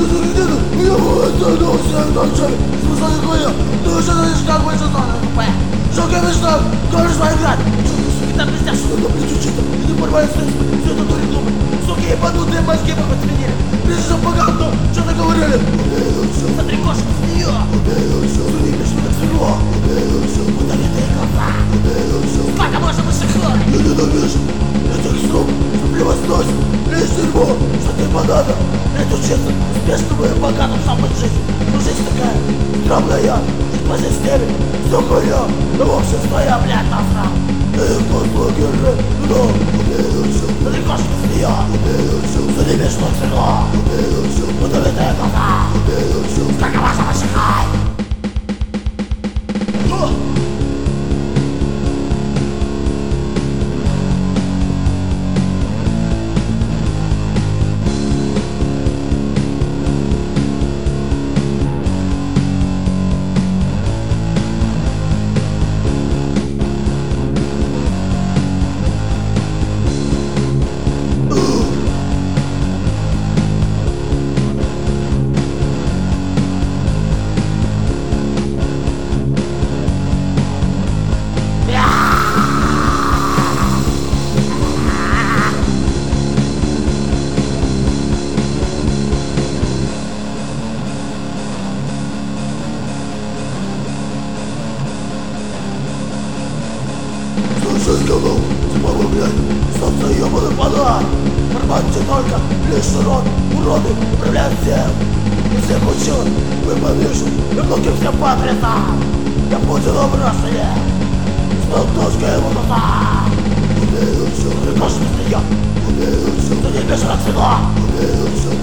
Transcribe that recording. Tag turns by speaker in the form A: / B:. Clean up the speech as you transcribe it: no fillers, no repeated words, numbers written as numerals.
A: где-то, я вот всех ночами. Смысл никакой, ты уже знаешь, как больше зоны ХП. Жалко мечта, кажешь моя играть. Суки, там пиздят, что на плечу чисто. И не порвали стресс, все это дури думы. Суки, ебанутые мозги мы подсменили. Прежде чем по говну, что-то говорили. Смотри, кошка, с нее. Суди, пришли так сверло. Удалитые глаза. Сколько можно больше хлора? Я ненавижу этих сук, что превозносит. Лишь дерьмо, что ты банана. Это учиться успешному и богатому сам быть жизнь. Но жизнь такая странная. По системе все хуйня. Но общество я, блядь, насрал. Их концлагеры, но ты кошка с нее. Суди, пришли так сверло. Удалитые глаза. Сколько можно больше хлора? Слушай, сказал, типа блядь, солнце ебаный фонарь. Формате только лишь урод, уроды управляют всем. И всех учет, вы повешен, и многим всем по адресам. Я Путина в России, стал точкой его назад. Ты кошка с нее, ты не бежишь от всего.